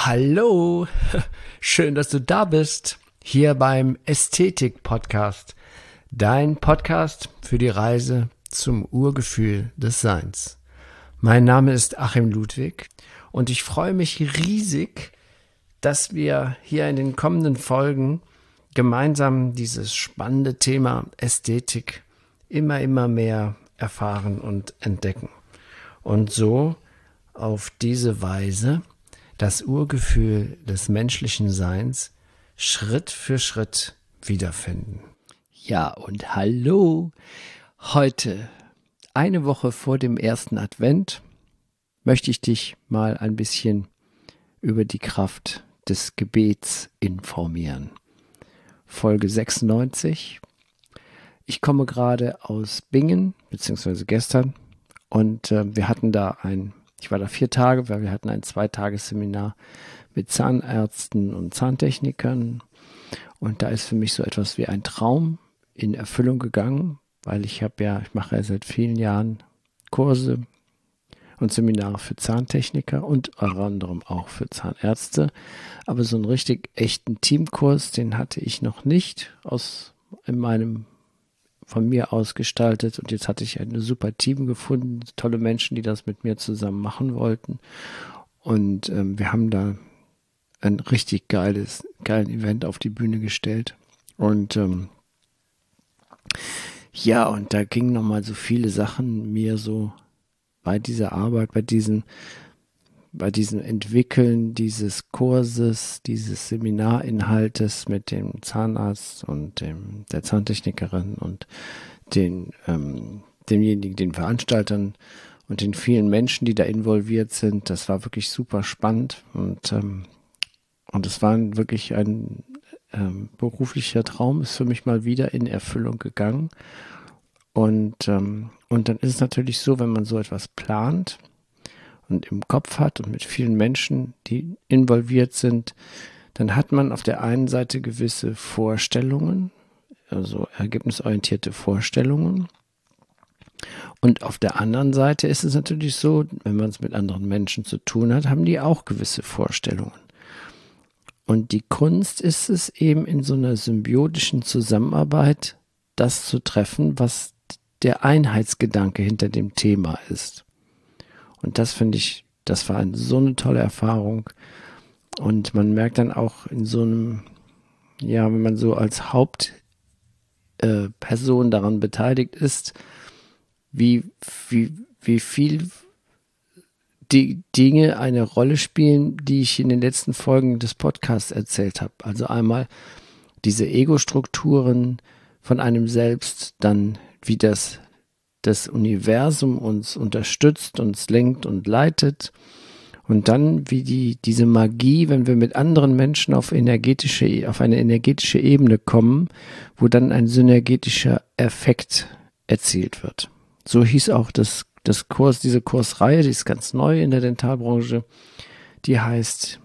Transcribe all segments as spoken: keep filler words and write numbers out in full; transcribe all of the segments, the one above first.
Hallo, schön, dass du da bist, hier beim Ästhetik-Podcast, dein Podcast für die Reise zum Urgefühl des Seins. Mein Name ist Achim Ludwig und ich freue mich riesig, dass wir hier in den kommenden Folgen gemeinsam dieses spannende Thema Ästhetik immer, immer mehr erfahren und entdecken und so auf diese Weise das Urgefühl des menschlichen Seins Schritt für Schritt wiederfinden. Ja, und hallo! Heute, eine Woche vor dem ersten Advent, möchte ich dich mal ein bisschen über die Kraft des Gebets informieren. Folge sechsundneunzig. Ich komme gerade aus Bingen, beziehungsweise gestern, und äh, wir hatten da ein Ich war da vier Tage, weil wir hatten ein Zweitagesseminar mit Zahnärzten und Zahntechnikern. Und da ist für mich so etwas wie ein Traum in Erfüllung gegangen, weil ich habe ja, ich mache ja seit vielen Jahren Kurse und Seminare für Zahntechniker und unter anderem auch für Zahnärzte. Aber so einen richtig echten Teamkurs, den hatte ich noch nicht aus in meinem von mir ausgestaltet, und jetzt hatte ich ein super Team gefunden, tolle Menschen, die das mit mir zusammen machen wollten, und ähm, wir haben da ein richtig geiles, geilen Event auf die Bühne gestellt, und ähm, ja, und da gingen nochmal so viele Sachen mir so bei dieser Arbeit, bei diesen bei diesem Entwickeln dieses Kurses, dieses Seminarinhaltes mit dem Zahnarzt und dem, der Zahntechnikerin und den, ähm, demjenigen, den Veranstaltern und den vielen Menschen, die da involviert sind. Das war wirklich super spannend, und ähm, und es war wirklich ein ähm, beruflicher Traum, ist für mich mal wieder in Erfüllung gegangen. Und, ähm, und dann ist es natürlich so, wenn man so etwas plant und im Kopf hat und mit vielen Menschen, die involviert sind, dann hat man auf der einen Seite gewisse Vorstellungen, also ergebnisorientierte Vorstellungen. Und auf der anderen Seite ist es natürlich so, wenn man es mit anderen Menschen zu tun hat, haben die auch gewisse Vorstellungen. Und die Kunst ist es eben, in so einer symbiotischen Zusammenarbeit das zu treffen, was der Einheitsgedanke hinter dem Thema ist. Und das finde ich, das war eine, so eine tolle Erfahrung. Und man merkt dann auch in so einem, ja, wenn man so als Hauptperson äh, daran beteiligt ist, wie, wie, wie viel die Dinge eine Rolle spielen, die ich in den letzten Folgen des Podcasts erzählt habe. Also einmal diese Ego-Strukturen von einem selbst, dann wie das das Universum uns unterstützt, uns lenkt und leitet, und dann wie die diese Magie, wenn wir mit anderen Menschen auf energetische auf eine energetische Ebene kommen, wo dann ein synergetischer Effekt erzielt wird. So hieß auch das das Kurs, diese Kursreihe, die ist ganz neu in der Dentalbranche. Die heißt,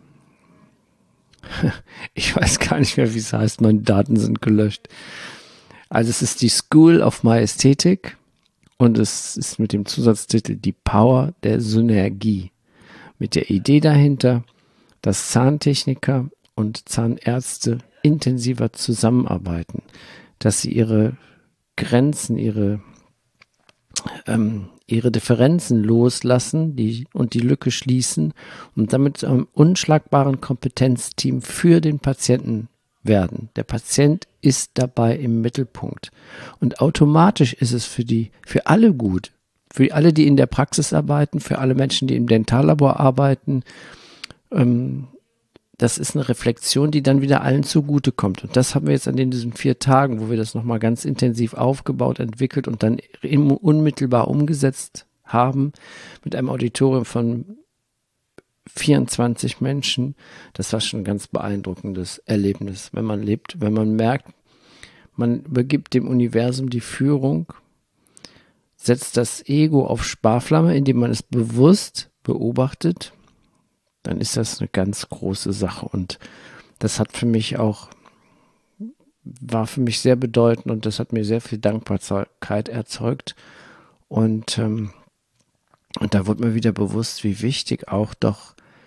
ich weiß gar nicht mehr, wie es heißt, meine Daten sind gelöscht. Also es ist die School of My Ästhetik. Und es ist mit dem Zusatztitel Die Power der Synergie. Mit der Idee dahinter, dass Zahntechniker und Zahnärzte intensiver zusammenarbeiten, dass sie ihre Grenzen, ihre, ähm, ihre Differenzen loslassen die, und die Lücke schließen und damit zu einem unschlagbaren Kompetenzteam für den Patienten werden. Der Patient ist dabei im Mittelpunkt. Und automatisch ist es für die, für alle gut. Für alle, die in der Praxis arbeiten, für alle Menschen, die im Dentallabor arbeiten. Ähm, das ist eine Reflexion, die dann wieder allen zugutekommt. Und das haben wir jetzt an den, diesen vier Tagen, wo wir das nochmal ganz intensiv aufgebaut, entwickelt und dann im, unmittelbar umgesetzt haben, mit einem Auditorium von vierundzwanzig Menschen. Das war schon ein ganz beeindruckendes Erlebnis, wenn man lebt, wenn man merkt, man übergibt dem Universum die Führung, setzt das Ego auf Sparflamme, indem man es bewusst beobachtet, dann ist das eine ganz große Sache, und das hat für mich auch, war für mich sehr bedeutend, und das hat mir sehr viel Dankbarkeit erzeugt, und, ähm, und da wurde mir wieder bewusst, wie wichtig auch doch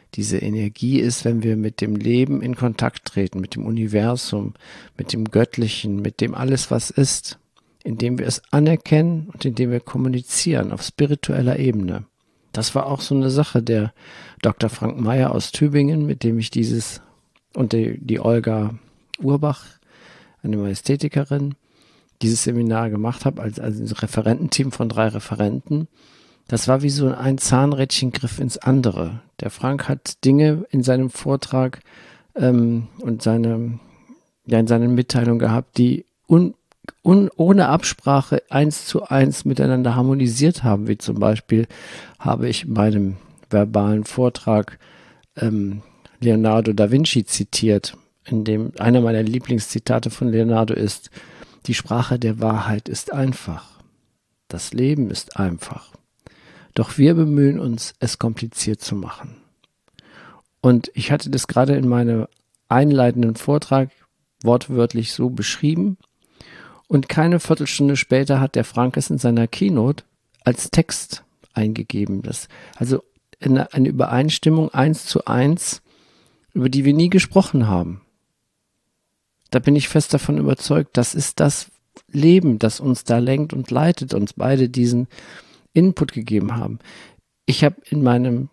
diese Energie ist, wenn wir mit dem Leben in Kontakt treten, mit dem Universum, mit dem Göttlichen, mit dem alles, was ist, indem wir es anerkennen und indem wir kommunizieren auf spiritueller Ebene. Das war auch so eine Sache, der Doktor Frank Meyer aus Tübingen, mit dem ich dieses, und die, die Olga Urbach, eine Majestätikerin, dieses Seminar gemacht habe, als, als ein Referententeam von drei Referenten. Das war wie so ein Zahnrädchengriff ins andere. Der Frank hat Dinge in seinem Vortrag ähm, und seine, ja, in seinen Mitteilungen gehabt, die un, un, ohne Absprache eins zu eins miteinander harmonisiert haben, wie zum Beispiel habe ich in meinem verbalen Vortrag ähm, Leonardo da Vinci zitiert, in dem einer meiner Lieblingszitate von Leonardo ist: Die Sprache der Wahrheit ist einfach. Das Leben ist einfach. Doch wir bemühen uns, es kompliziert zu machen. Und ich hatte das gerade in meinem einleitenden Vortrag wortwörtlich so beschrieben. Und keine Viertelstunde später hat der Frank es in seiner Keynote als Text eingegeben. Das, also eine, eine Übereinstimmung eins zu eins, über die wir nie gesprochen haben. Da bin ich fest davon überzeugt, das ist das Leben, das uns da lenkt und leitet, uns beide diesen Input gegeben haben. Ich habe in meinem,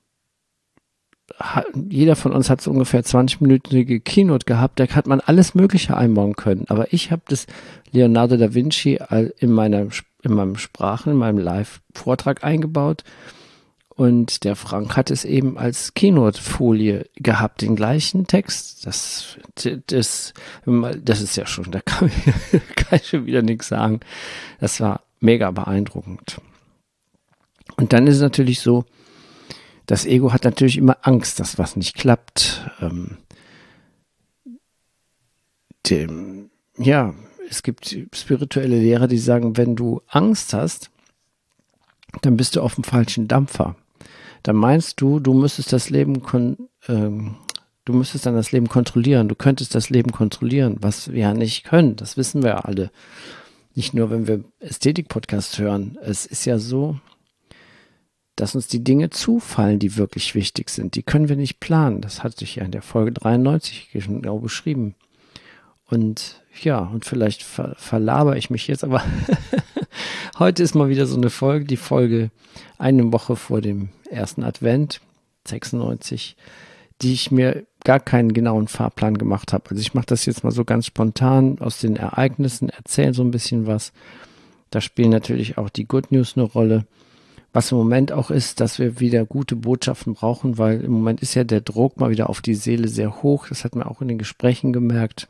jeder von uns hat so ungefähr zwanzig-minütige Keynote gehabt, da hat man alles Mögliche einbauen können, aber ich habe das Leonardo da Vinci in meiner, in meinem Sprachen, in meinem Live-Vortrag eingebaut. Und der Frank hat es eben als Keynote-Folie gehabt, den gleichen Text. Das, das, das ist ja schon, da kann ich, kann ich schon wieder nichts sagen. Das war mega beeindruckend. Und dann ist es natürlich so, das Ego hat natürlich immer Angst, dass was nicht klappt. Ähm, dem, ja, es gibt spirituelle Lehrer, die sagen, wenn du Angst hast, dann bist du auf dem falschen Dampfer. Dann meinst du, du müsstest das Leben kon- ähm, du müsstest dann das Leben kontrollieren. Du könntest das Leben kontrollieren, was wir ja nicht können. Das wissen wir ja alle. Nicht nur, wenn wir Ästhetik-Podcasts hören. Es ist ja so, dass uns die Dinge zufallen, die wirklich wichtig sind. Die können wir nicht planen. Das hatte ich ja in der Folge dreiundneunzig genau beschrieben. Und ja, und vielleicht ver- verlabere ich mich jetzt, aber heute ist mal wieder so eine Folge, die Folge eine Woche vor dem ersten Advent, sechsundneunzig, die ich mir gar keinen genauen Fahrplan gemacht habe. Also ich mache das jetzt mal so ganz spontan aus den Ereignissen, erzähle so ein bisschen was. Da spielen natürlich auch die Good News eine Rolle. Was im Moment auch ist, dass wir wieder gute Botschaften brauchen, weil im Moment ist ja der Druck mal wieder auf die Seele sehr hoch. Das hat man auch in den Gesprächen gemerkt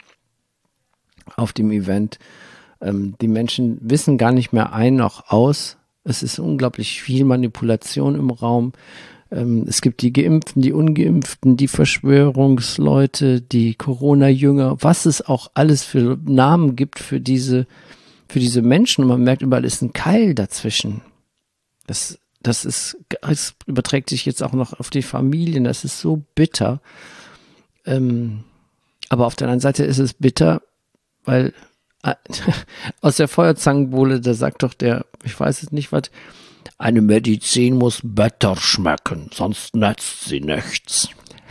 auf dem Event. Ähm, die Menschen wissen gar nicht mehr ein noch aus. Es ist unglaublich viel Manipulation im Raum. Ähm, es gibt die Geimpften, die Ungeimpften, die Verschwörungsleute, die Corona-Jünger, was es auch alles für Namen gibt für diese, für diese Menschen. Und man merkt, überall ist ein Keil dazwischen. Das, das ist, das überträgt sich jetzt auch noch auf die Familien. Das ist so bitter. Ähm, aber auf der anderen Seite ist es bitter, weil äh, aus der Feuerzangenbowle, da sagt doch der, ich weiß es nicht was, eine Medizin muss bitter schmecken, sonst nützt sie nichts.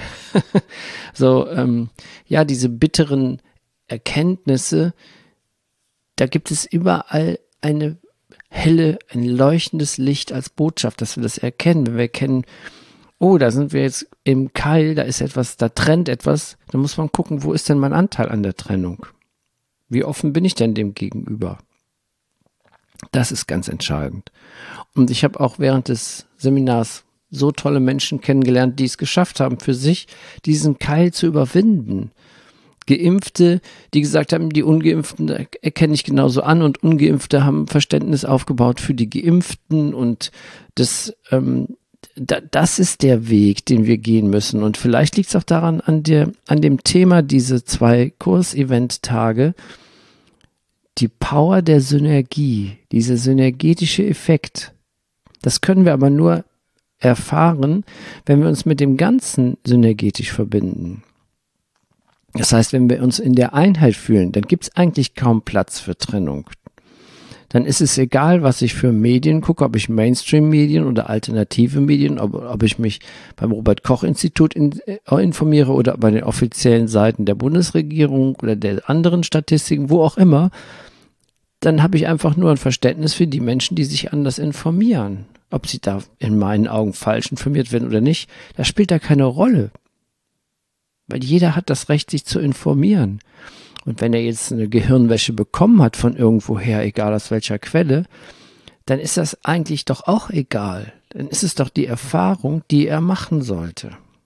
So, ähm, ja, diese bitteren Erkenntnisse, da gibt es überall eine helle, ein leuchtendes Licht als Botschaft, dass wir das erkennen. Wenn wir erkennen, oh, da sind wir jetzt im Keil, da ist etwas, da trennt etwas, dann muss man gucken, wo ist denn mein Anteil an der Trennung? Wie offen bin ich denn dem gegenüber? Das ist ganz entscheidend. Und ich habe auch während des Seminars so tolle Menschen kennengelernt, die es geschafft haben, für sich diesen Keil zu überwinden. Geimpfte, die gesagt haben, die Ungeimpften erkenne ich genauso an, und Ungeimpfte haben Verständnis aufgebaut für die Geimpften, und das, ähm, da, das ist der Weg, den wir gehen müssen. Und vielleicht liegt es auch daran, an, der, an dem Thema diese zwei Kurs-Event-Tage, die Power der Synergie, dieser synergetische Effekt. Das können wir aber nur erfahren, wenn wir uns mit dem Ganzen synergetisch verbinden. Das heißt, wenn wir uns in der Einheit fühlen, dann gibt es eigentlich kaum Platz für Trennung. dann ist es egal, was ich für Medien gucke, ob ich Mainstream-Medien oder alternative Medien, ob, ob ich mich beim Robert-Koch-Institut in, äh, informiere oder bei den offiziellen Seiten der Bundesregierung oder der anderen Statistiken, wo auch immer, dann habe ich einfach nur ein Verständnis für die Menschen, die sich anders informieren. Ob sie da in meinen Augen falsch informiert werden oder nicht, das spielt da keine Rolle. Weil jeder hat das Recht, sich zu informieren. Und wenn er jetzt eine Gehirnwäsche bekommen hat von irgendwoher, egal aus welcher Quelle, dann ist das eigentlich doch auch egal. Dann ist es doch die Erfahrung, die er machen sollte.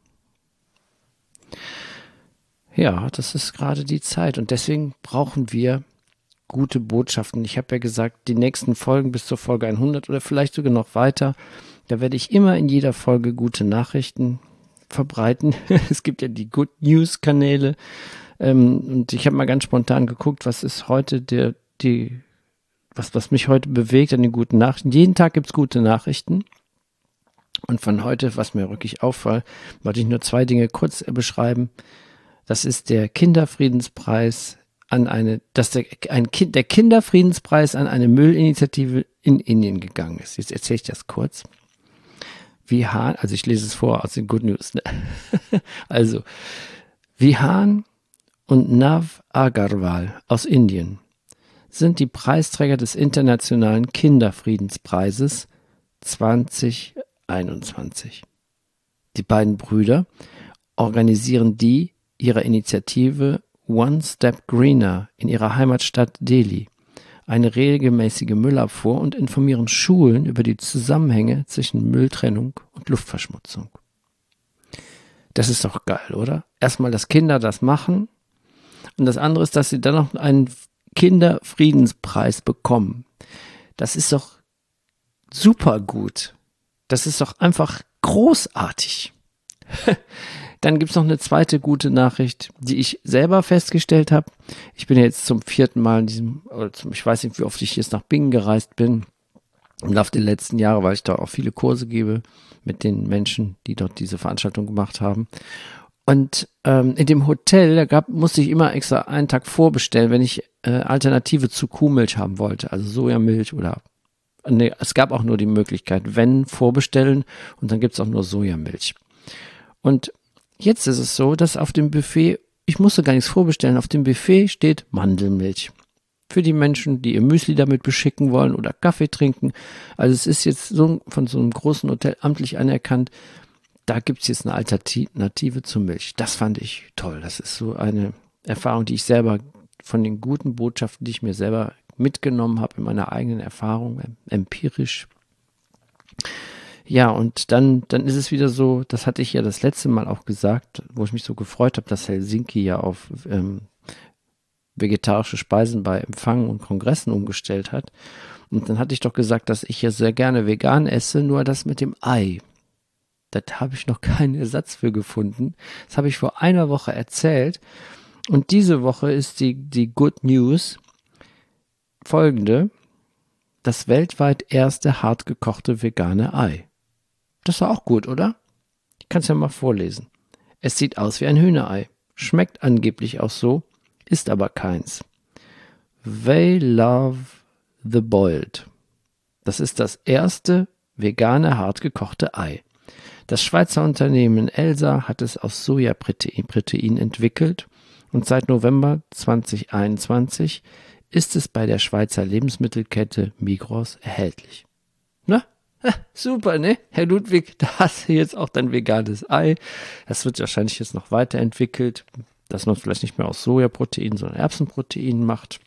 Ja, das ist gerade die Zeit. Und deswegen brauchen wir gute Botschaften. Ich habe ja gesagt, die nächsten Folgen bis zur Folge hundert oder vielleicht sogar noch weiter, da werde ich immer in jeder Folge gute Nachrichten verbreiten. Es gibt ja die Good News Kanäle. Ähm, und ich habe mal ganz spontan geguckt, was ist heute der, die, was, was mich heute bewegt an den guten Nachrichten. Jeden Tag gibt's gute Nachrichten. Und von heute, was mir wirklich auffällt, wollte ich nur zwei Dinge kurz beschreiben. Das ist der Kinderfriedenspreis an eine, dass der, ein Kind, der Kinderfriedenspreis an eine Müllinitiative in Indien gegangen ist. Jetzt erzähle ich das kurz. Vihan, also ich lese es vor aus den Good News. Ne? Also, Vihan und Nav Agarwal aus Indien sind die Preisträger des Internationalen Kinderfriedenspreises zwanzig einundzwanzig. Die beiden Brüder organisieren die ihrer Initiative One Step Greener in ihrer Heimatstadt Delhi eine regelmäßige Müllabfuhr und informieren Schulen über die Zusammenhänge zwischen Mülltrennung und Luftverschmutzung. Das ist doch geil, oder? Erstmal, dass Kinder das machen und das andere ist, dass sie dann noch einen Kinderfriedenspreis bekommen. Das ist doch super gut. Das ist doch einfach großartig. Dann gibt es noch eine zweite gute Nachricht, die ich selber festgestellt habe. Ich bin jetzt zum vierten Mal in diesem, oder zum, ich weiß nicht, wie oft ich jetzt nach Bingen gereist bin, im Laufe der letzten Jahre, weil ich da auch viele Kurse gebe mit den Menschen, die dort diese Veranstaltung gemacht haben. Und ähm, in dem Hotel, da gab, musste ich immer extra einen Tag vorbestellen, wenn ich äh, Alternative zu Kuhmilch haben wollte, also Sojamilch oder, nee, es gab auch nur die Möglichkeit, wenn, vorbestellen und dann gibt es auch nur Sojamilch. Und jetzt ist es so, dass auf dem Buffet, ich musste gar nichts vorbestellen, auf dem Buffet steht Mandelmilch. Für die Menschen, die ihr Müsli damit beschicken wollen oder Kaffee trinken. Also es ist jetzt so von so einem großen Hotel amtlich anerkannt, da gibt es jetzt eine Alternative zur Milch. Das fand ich toll. Das ist so eine Erfahrung, die ich selber von den guten Botschaften, die ich mir selber mitgenommen habe in meiner eigenen Erfahrung, empirisch. Ja, und dann, dann ist es wieder so, das hatte ich ja das letzte Mal auch gesagt, wo ich mich so gefreut habe, dass Helsinki ja auf ähm, vegetarische Speisen bei Empfangen und Kongressen umgestellt hat. Und dann hatte ich doch gesagt, dass ich ja sehr gerne vegan esse, nur das mit dem Ei. Da habe ich noch keinen Ersatz für gefunden. Das habe ich vor einer Woche erzählt. Und diese Woche ist die, die Good News folgende: Das weltweit erste hart gekochte vegane Ei. Das war auch gut, oder? Ich kann es ja mal vorlesen. Es sieht aus wie ein Hühnerei, schmeckt angeblich auch so, ist aber keins. They love the boiled. Das ist das erste vegane hart gekochte Ei. Das Schweizer Unternehmen Elsa hat es aus Sojaprotein entwickelt und seit November zwanzig einundzwanzig ist es bei der Schweizer Lebensmittelkette Migros erhältlich. Na, super, ne? Herr Ludwig, da hast du jetzt auch dein veganes Ei. Das wird wahrscheinlich jetzt noch weiterentwickelt, dass man vielleicht nicht mehr aus Sojaprotein, sondern Erbsenprotein macht.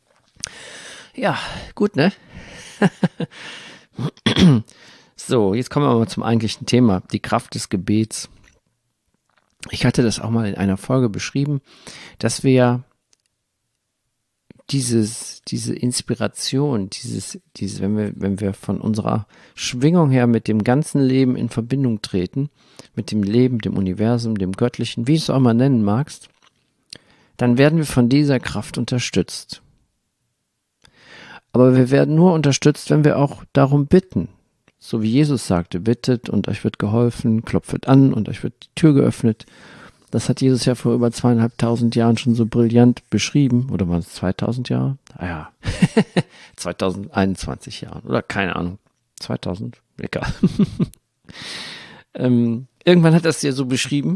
Ja, gut, ne? So, jetzt kommen wir mal zum eigentlichen Thema, die Kraft des Gebets. Ich hatte das auch mal in einer Folge beschrieben, dass wir dieses, diese Inspiration, dieses, dieses, wenn wir, wenn wir von unserer Schwingung her mit dem ganzen Leben in Verbindung treten, mit dem Leben, dem Universum, dem Göttlichen, wie du es auch mal nennen magst, dann werden wir von dieser Kraft unterstützt. Aber wir werden nur unterstützt, wenn wir auch darum bitten. So wie Jesus sagte, bittet und euch wird geholfen, klopft an und euch wird die Tür geöffnet. Das hat Jesus ja vor über zweieinhalbtausend Jahren schon so brillant beschrieben. Oder waren es zweitausend Jahre? Ah ja, zwanzig einundzwanzig Jahren oder keine Ahnung, zweitausend, egal. ähm, irgendwann hat er es ja so beschrieben.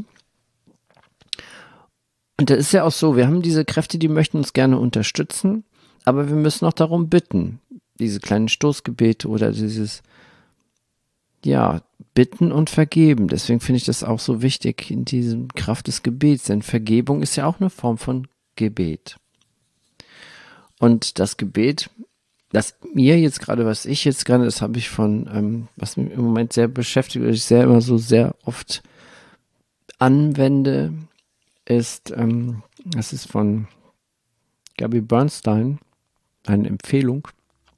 Und da ist ja auch so, wir haben diese Kräfte, die möchten uns gerne unterstützen, aber wir müssen auch darum bitten, diese kleinen Stoßgebete oder dieses, ja, bitten und vergeben. Deswegen finde ich das auch so wichtig in diesem Kraft des Gebets, denn Vergebung ist ja auch eine Form von Gebet. Und das Gebet, das mir jetzt gerade, was ich jetzt gerade, das habe ich von, ähm, was mich im Moment sehr beschäftigt, was ich sehr immer so sehr oft anwende, ist, ähm, das ist von Gabby Bernstein, eine Empfehlung.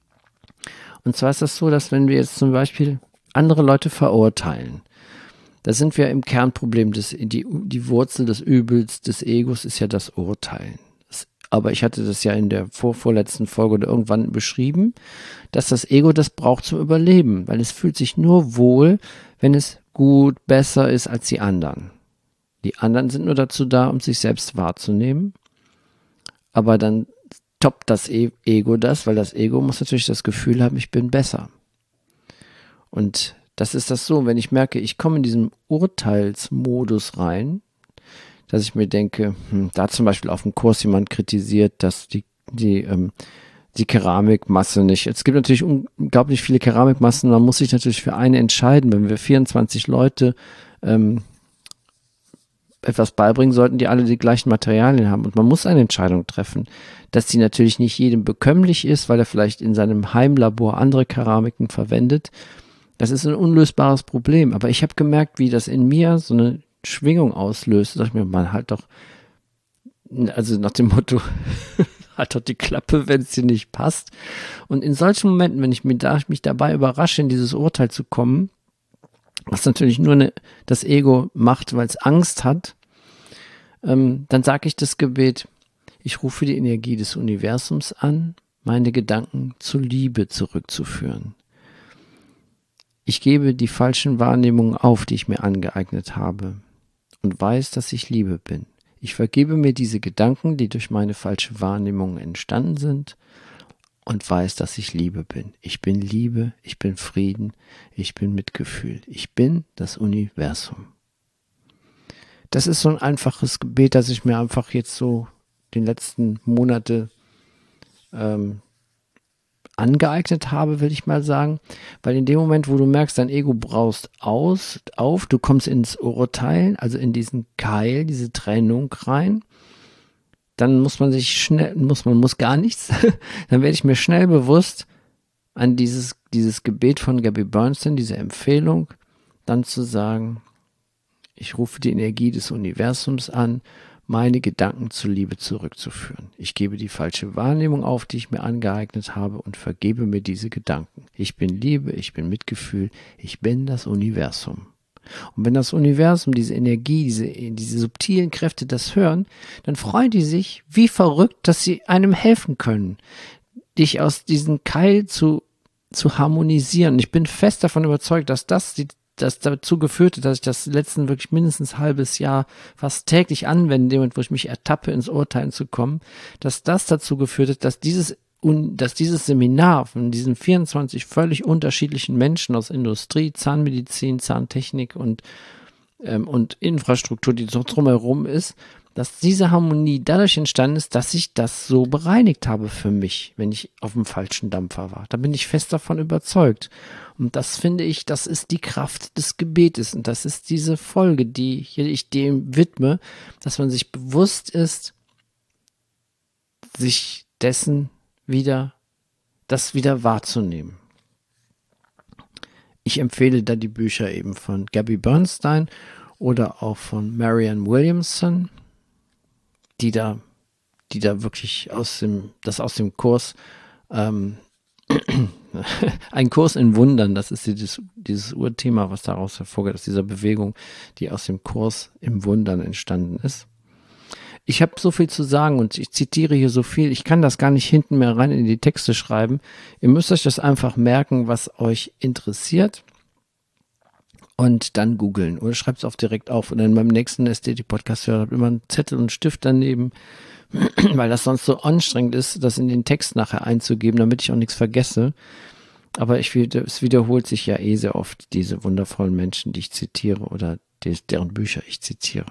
Und zwar ist das so, dass wenn wir jetzt zum Beispiel andere Leute verurteilen, da sind wir im Kernproblem, des, die, die Wurzel des Übels, des Egos ist ja das Urteilen. Das, aber ich hatte das ja in der vor, vorletzten Folge oder irgendwann beschrieben, dass das Ego das braucht zum Überleben, weil es fühlt sich nur wohl, wenn es gut, besser ist als die anderen. Die anderen sind nur dazu da, um sich selbst wahrzunehmen, aber dann toppt das Ego das, weil das Ego muss natürlich das Gefühl haben, ich bin besser. Und das ist das so, wenn ich merke, ich komme in diesen Urteilsmodus rein, dass ich mir denke, hm, da zum Beispiel auf dem Kurs jemand kritisiert, dass die, die, ähm, die Keramikmasse nicht, es gibt natürlich unglaublich viele Keramikmassen, man muss sich natürlich für eine entscheiden, wenn wir vierundzwanzig Leute ähm, etwas beibringen, sollten die alle die gleichen Materialien haben und man muss eine Entscheidung treffen, dass die natürlich nicht jedem bekömmlich ist, weil er vielleicht in seinem Heimlabor andere Keramiken verwendet. Das ist ein unlösbares Problem, aber ich habe gemerkt, wie das in mir so eine Schwingung auslöst. Da dachte ich mir, man, halt doch, also nach dem Motto, halt doch die Klappe, wenn es dir nicht passt. Und in solchen Momenten, wenn ich mich, da, mich dabei überrasche, in dieses Urteil zu kommen, was natürlich nur eine, das Ego macht, weil es Angst hat, ähm, dann sage ich das Gebet, ich rufe die Energie des Universums an, meine Gedanken zur Liebe zurückzuführen. Ich gebe die falschen Wahrnehmungen auf, die ich mir angeeignet habe und weiß, dass ich Liebe bin. Ich vergebe mir diese Gedanken, die durch meine falsche Wahrnehmung entstanden sind und weiß, dass ich Liebe bin. Ich bin Liebe, ich bin Frieden, ich bin Mitgefühl. Ich bin das Universum. Das ist so ein einfaches Gebet, das ich mir einfach jetzt so den letzten Monate ähm, angeeignet habe, will ich mal sagen. Weil in dem Moment, wo du merkst, dein Ego braust aus, auf, du kommst ins Urteilen, also in diesen Keil, diese Trennung rein, dann muss man sich schnell, muss man muss gar nichts, dann werde ich mir schnell bewusst an dieses, dieses Gebet von Gabby Bernstein, diese Empfehlung, dann zu sagen, ich rufe die Energie des Universums an, meine Gedanken zur Liebe zurückzuführen. Ich gebe die falsche Wahrnehmung auf, die ich mir angeeignet habe und vergebe mir diese Gedanken. Ich bin Liebe, ich bin Mitgefühl, ich bin das Universum. Und wenn das Universum, diese Energie, diese, diese subtilen Kräfte das hören, dann freuen die sich wie verrückt, dass sie einem helfen können, dich aus diesem Keil zu, zu harmonisieren. Ich bin fest davon überzeugt, dass das die das dazu geführt hat, dass ich das letzten wirklich mindestens ein halbes Jahr fast täglich anwende, in dem, wo ich mich ertappe, ins Urteilen zu kommen, dass das dazu geführt hat, dass dieses, dass dieses Seminar von diesen vierundzwanzig völlig unterschiedlichen Menschen aus Industrie, Zahnmedizin, Zahntechnik und, ähm, und Infrastruktur, die so drumherum ist, dass diese Harmonie dadurch entstanden ist, dass ich das so bereinigt habe für mich, wenn ich auf dem falschen Dampfer war. Da bin ich fest davon überzeugt. Und das finde ich, das ist die Kraft des Gebetes. Und das ist diese Folge, die ich dem widme, dass man sich bewusst ist, sich dessen wieder, das wieder wahrzunehmen. Ich empfehle da die Bücher eben von Gabby Bernstein oder auch von Marianne Williamson, die da, die da wirklich aus dem, das aus dem Kurs, ähm, ein Kurs in Wundern, das ist dieses, dieses Urthema, was daraus hervorgeht, aus dieser Bewegung, die aus dem Kurs im Wundern entstanden ist. Ich habe so viel zu sagen und ich zitiere hier so viel, ich kann das gar nicht hinten mehr rein in die Texte schreiben. Ihr müsst euch das einfach merken, was euch interessiert und dann googeln oder schreibt es auch direkt auf. Und dann beim nächsten Ästhetik-Podcast habt immer einen Zettel und einen Stift daneben weil das sonst so anstrengend ist, das in den Text nachher einzugeben, damit ich auch nichts vergesse. Aber ich, es wiederholt sich ja eh sehr oft, diese wundervollen Menschen, die ich zitiere oder die, deren Bücher ich zitiere.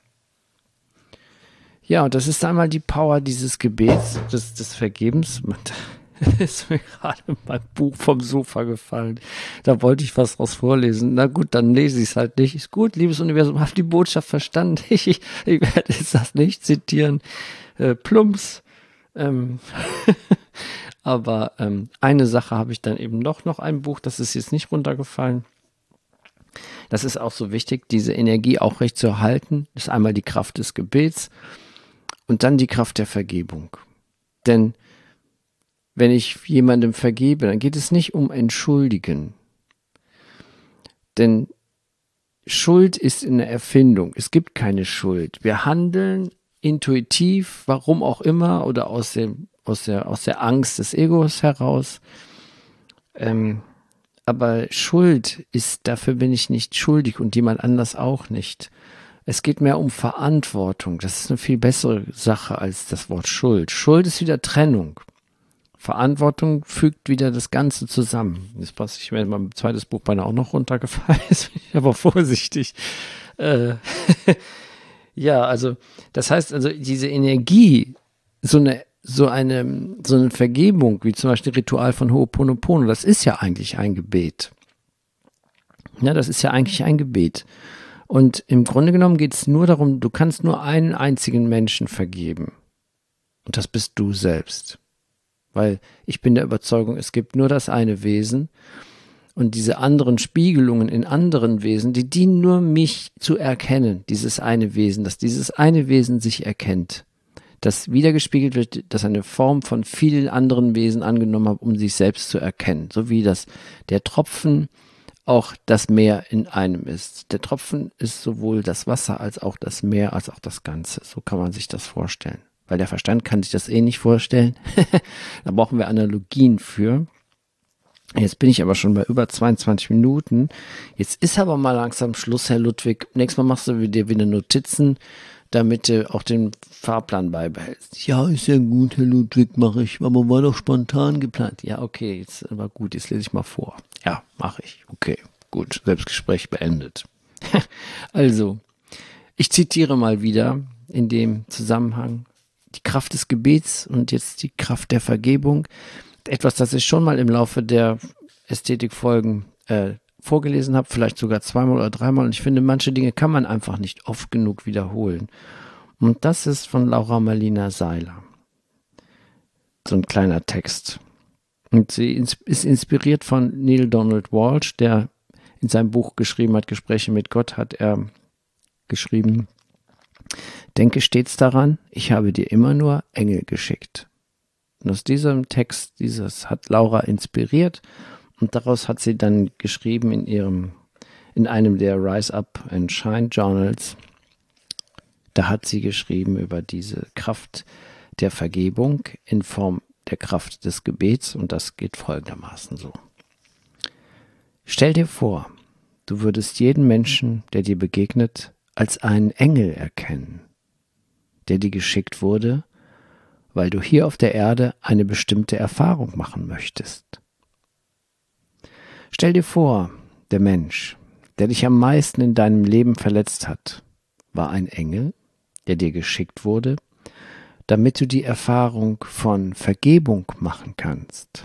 Ja, und das ist einmal die Power dieses Gebets, des, des Vergebens. Ist mir gerade mein Buch vom Sofa gefallen. Da wollte ich was draus vorlesen. Na gut, dann lese ich es halt nicht. Ist gut, liebes Universum, habt die Botschaft verstanden. Ich, ich, ich werde jetzt das nicht zitieren. Äh, Plumps. Ähm Aber ähm, eine Sache habe ich dann eben doch noch ein Buch, das ist jetzt nicht runtergefallen. Das ist auch so wichtig, diese Energie aufrecht zu erhalten. Das ist einmal die Kraft des Gebets und dann die Kraft der Vergebung. Denn wenn ich jemandem vergebe, dann geht es nicht um Entschuldigen. Denn Schuld ist eine Erfindung. Es gibt keine Schuld. Wir handeln intuitiv, warum auch immer, oder aus dem, aus der, aus der Angst des Egos heraus. Ähm, aber Schuld ist, dafür bin ich nicht schuldig und jemand anders auch nicht. Es geht mehr um Verantwortung. Das ist eine viel bessere Sache als das Wort Schuld. Schuld ist wieder Trennung. Verantwortung fügt wieder das Ganze zusammen. Jetzt passe ich mir mein zweites Buch beinahe auch noch runtergefallen. Jetzt bin ich aber vorsichtig. Äh, ja, also das heißt also diese Energie, so eine so eine so eine Vergebung, wie zum Beispiel Ritual von Ho'oponopono, das ist ja eigentlich ein Gebet. Ja, das ist ja eigentlich ein Gebet. Und im Grunde genommen geht es nur darum, du kannst nur einen einzigen Menschen vergeben. Und das bist du selbst. Weil ich bin der Überzeugung, es gibt nur das eine Wesen und diese anderen Spiegelungen in anderen Wesen, die dienen nur mich zu erkennen, dieses eine Wesen, dass dieses eine Wesen sich erkennt, das wiedergespiegelt wird, dass eine Form von vielen anderen Wesen angenommen hat, um sich selbst zu erkennen, so wie das der Tropfen auch das Meer in einem ist. Der Tropfen ist sowohl das Wasser als auch das Meer, als auch das Ganze. So kann man sich das vorstellen. Weil der Verstand kann sich das eh nicht vorstellen. Da brauchen wir Analogien für. Jetzt bin ich aber schon bei über zweiundzwanzig Minuten. Jetzt ist aber mal langsam Schluss, Herr Ludwig. Nächstes Mal machst du dir wieder Notizen, damit du auch den Fahrplan beibehältst. Ja, ist ja gut, Herr Ludwig, mache ich. Aber war doch spontan geplant. Ja, okay, jetzt aber gut, jetzt lese ich mal vor. Ja, mache ich. Okay, gut, Selbstgespräch beendet. Also, ich zitiere mal wieder in dem Zusammenhang die Kraft des Gebets und jetzt die Kraft der Vergebung. Etwas, das ich schon mal im Laufe der Ästhetikfolgen äh, vorgelesen habe, vielleicht sogar zweimal oder dreimal. Und ich finde, manche Dinge kann man einfach nicht oft genug wiederholen. Und das ist von Laura Marlina Seiler. So ein kleiner Text. Und sie ist inspiriert von Neil Donald Walsh, der in seinem Buch geschrieben hat, Gespräche mit Gott, hat er geschrieben: Denke stets daran, ich habe dir immer nur Engel geschickt. Und aus diesem Text, dieses hat Laura inspiriert und daraus hat sie dann geschrieben in ihrem, in einem der Rise Up and Shine Journals, da hat sie geschrieben über diese Kraft der Vergebung in Form der Kraft des Gebets und das geht folgendermaßen so. Stell dir vor, du würdest jeden Menschen, der dir begegnet, als einen Engel erkennen, der dir geschickt wurde, weil du hier auf der Erde eine bestimmte Erfahrung machen möchtest. Stell dir vor, der Mensch, der dich am meisten in deinem Leben verletzt hat, war ein Engel, der dir geschickt wurde, damit du die Erfahrung von Vergebung machen kannst.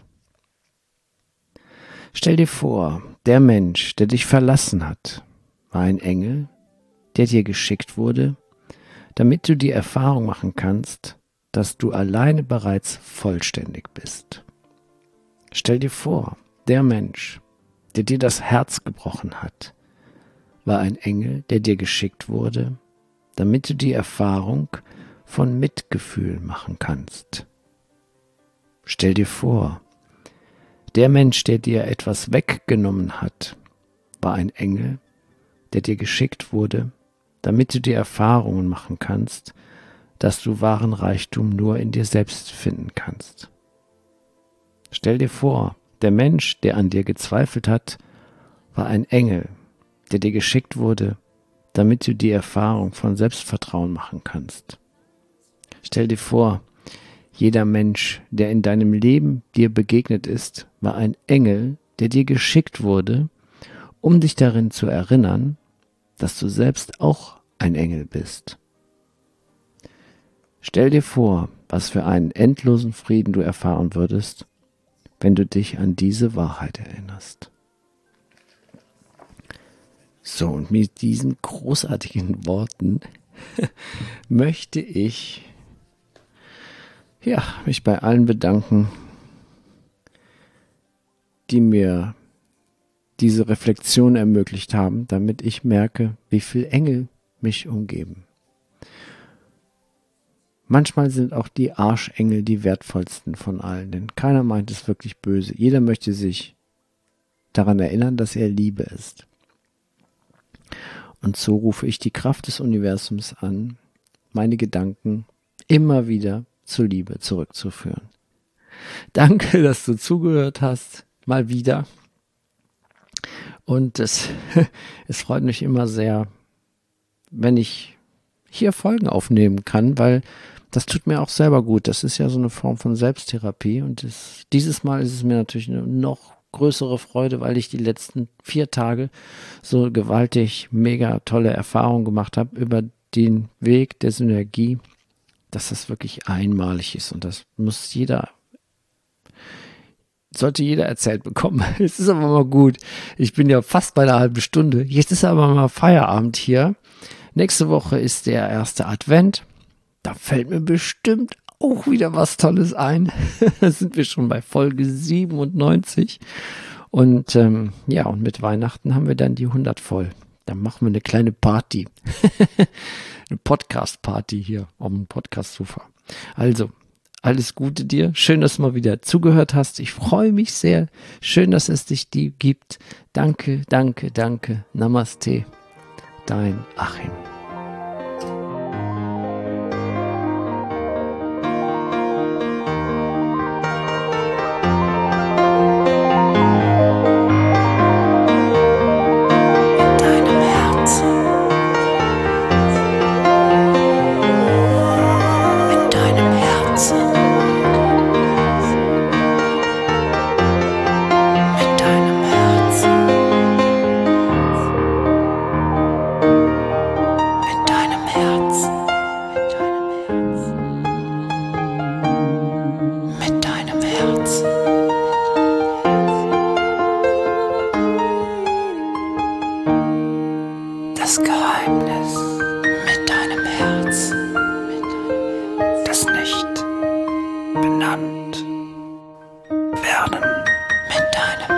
Stell dir vor, der Mensch, der dich verlassen hat, war ein Engel, der dir geschickt wurde, damit du die Erfahrung machen kannst, dass du alleine bereits vollständig bist. Stell dir vor, der Mensch, der dir das Herz gebrochen hat, war ein Engel, der dir geschickt wurde, damit du die Erfahrung von Mitgefühl machen kannst. Stell dir vor, der Mensch, der dir etwas weggenommen hat, war ein Engel, der dir geschickt wurde, damit du die Erfahrungen machen kannst, dass du wahren Reichtum nur in dir selbst finden kannst. Stell dir vor, der Mensch, der an dir gezweifelt hat, war ein Engel, der dir geschickt wurde, damit du die Erfahrung von Selbstvertrauen machen kannst. Stell dir vor, jeder Mensch, der in deinem Leben dir begegnet ist, war ein Engel, der dir geschickt wurde, um dich darin zu erinnern, dass du selbst auch ein Engel bist. Stell dir vor, was für einen endlosen Frieden du erfahren würdest, wenn du dich an diese Wahrheit erinnerst. So, und mit diesen großartigen Worten möchte ich ja, mich bei allen bedanken, die mir diese Reflexion ermöglicht haben, damit ich merke, wie viele Engel mich umgeben. Manchmal sind auch die Arschengel die wertvollsten von allen, denn keiner meint es wirklich böse. Jeder möchte sich daran erinnern, dass er Liebe ist. Und so rufe ich die Kraft des Universums an, meine Gedanken immer wieder zur Liebe zurückzuführen. Danke, dass du zugehört hast, mal wieder. Und es, es freut mich immer sehr, wenn ich hier Folgen aufnehmen kann, weil das tut mir auch selber gut. Das ist ja so eine Form von Selbsttherapie. Und das, dieses Mal ist es mir natürlich eine noch größere Freude, weil ich die letzten vier Tage so gewaltig, mega tolle Erfahrungen gemacht habe über den Weg der Synergie, dass das wirklich einmalig ist. Und das muss jeder, sollte jeder erzählt bekommen. Es ist aber mal gut. Ich bin ja fast bei einer halben Stunde. Jetzt ist aber mal Feierabend hier. Nächste Woche ist der erste Advent. Da fällt mir bestimmt auch wieder was Tolles ein. Da sind wir schon bei Folge siebenundneunzig. Und ähm, ja, und mit Weihnachten haben wir dann die hundert voll. Dann machen wir eine kleine Party. Eine Podcast-Party hier auf dem Podcast-Sofa. Also, alles Gute dir. Schön, dass du mal wieder zugehört hast. Ich freue mich sehr. Schön, dass es dich gibt. Danke, danke, danke. Namaste. Dein Achim. Das Geheimnis mit deinem Herz, das nicht benannt werden mit deinem